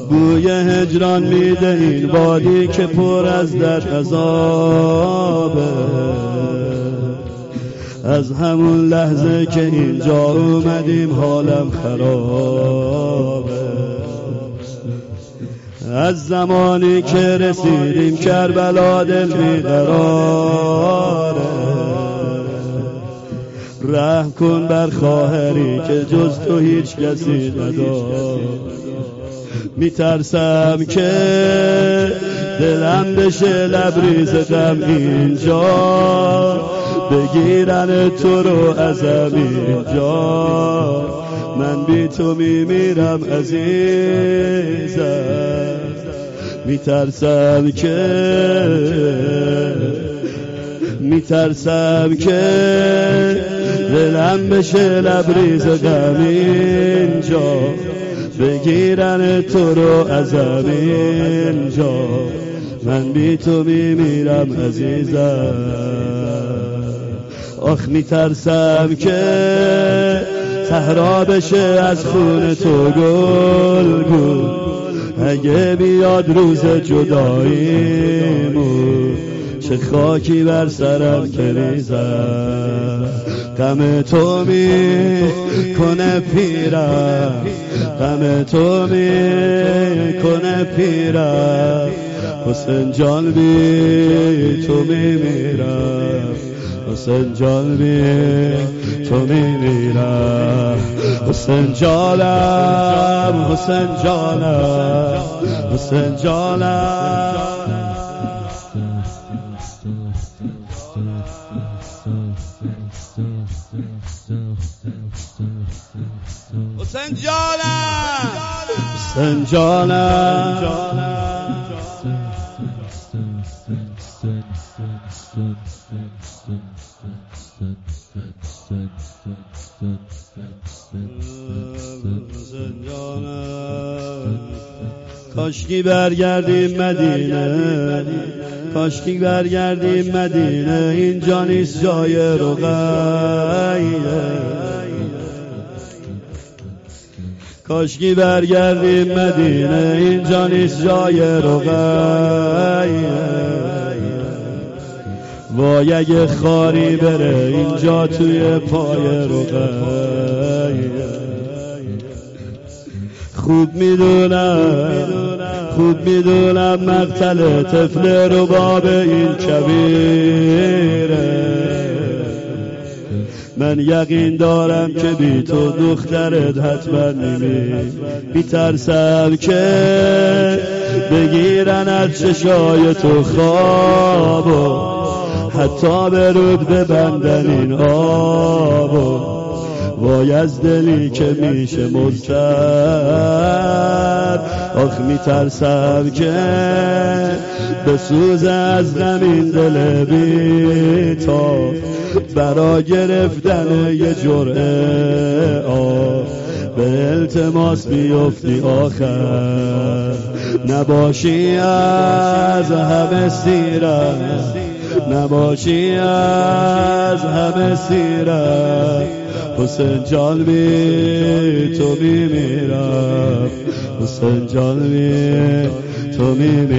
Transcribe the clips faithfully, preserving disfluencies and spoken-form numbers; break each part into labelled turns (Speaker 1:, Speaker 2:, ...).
Speaker 1: بوی هجران میده این وادی که پر از درد عذابه. از همون لحظه که اینجا اومدیم حالم خرابه. از زمانی که رسیدیم کربلا دل بیقراره. رحم کن بر خواهری که جز تو هیچ کسی نداره. میترسم که دلم بشه لبریز غم اینجا، بگیرن تو رو ازم اینجا. من بی تو میمیرم عزیزم. میترسم که میترسم که دلم بشه لبریز غم اینجا، بگیرن تو رو ازم اینجا. من بی تو میمیرم عزیزم. آخ میترسم که صحرا بشه از خون تو گل گل، اگه بیاد روز جداییمون چه خاکی بر سرم بریزم. غم تو می کنه پیرم، غم تو می کنه پیرم. حسین جان بی تو میمیرم، حسین جان بی تو میمیرم. حسین جانم، حسین جانم، حسین جانم. حسین جانم، حسین جانم. کاشکی برگردیم مدینه، کاشکی برگردیم مدینه. اینجا نیست جای رقیه. کاشکی برگردیم مدینه، اینجا نیست جای رقیه. وای اگه خاری بره اینجا توی پای رقیه. خوب میدونم خوب میدونم مقتل طفل رباب این کبیره. من یقین دارم که بی تو دخترت حتما میمیره. میترسم که بگیرن از چشای تو خوابو، حتی به رود ببندن این آبو. وای از دلی که میشه مضطرب. آخ میترسم که بسوز از غم این دل بی تا، برا گرفتن یه جرعه آب به التماس بیفتی آخر. نباشی از همه سیرت، نباشی از همه سیرت. حسین جان بی تو میمیرم، حسین جان بی تو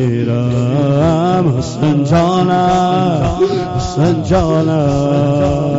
Speaker 1: میمیرم. حسین جانم، حسین جانم.